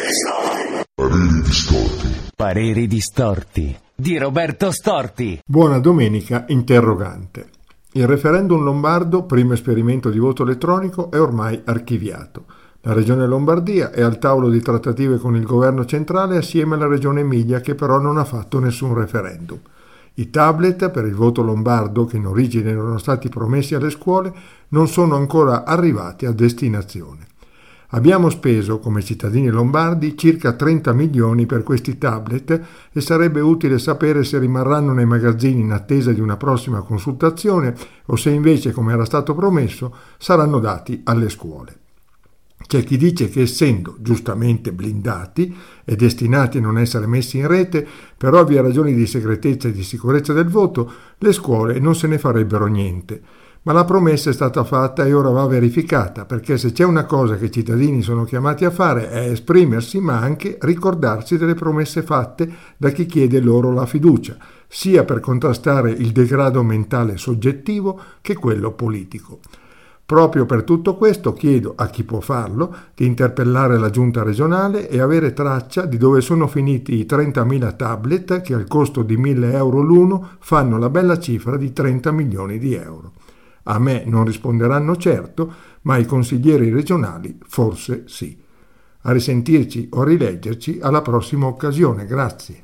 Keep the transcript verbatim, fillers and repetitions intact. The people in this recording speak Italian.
Pareri distorti. Pareri distorti di Roberto Storti. Buona domenica interrogante. Il referendum lombardo, primo esperimento di voto elettronico, è ormai archiviato. La regione Lombardia è al tavolo di trattative con il governo centrale assieme alla regione Emilia, che però non ha fatto nessun referendum. I tablet per il voto lombardo, che in origine erano stati promessi alle scuole, non sono ancora arrivati a destinazione. Abbiamo speso, come cittadini lombardi, circa trenta milioni per questi tablet e sarebbe utile sapere se rimarranno nei magazzini in attesa di una prossima consultazione o se invece, come era stato promesso, saranno dati alle scuole. C'è chi dice che essendo giustamente blindati e destinati a non essere messi in rete, per ovvie ragioni di segretezza e di sicurezza del voto, le scuole non se ne farebbero niente. Ma la promessa è stata fatta e ora va verificata, perché se c'è una cosa che i cittadini sono chiamati a fare è esprimersi, ma anche ricordarsi delle promesse fatte da chi chiede loro la fiducia, sia per contrastare il degrado mentale soggettivo che quello politico. Proprio per tutto questo chiedo a chi può farlo di interpellare la giunta regionale e avere traccia di dove sono finiti i trentamila tablet che al costo di mille euro l'uno fanno la bella cifra di trenta milioni di euro. A me non risponderanno certo, ma ai consiglieri regionali forse sì. A risentirci o rileggerci alla prossima occasione. Grazie.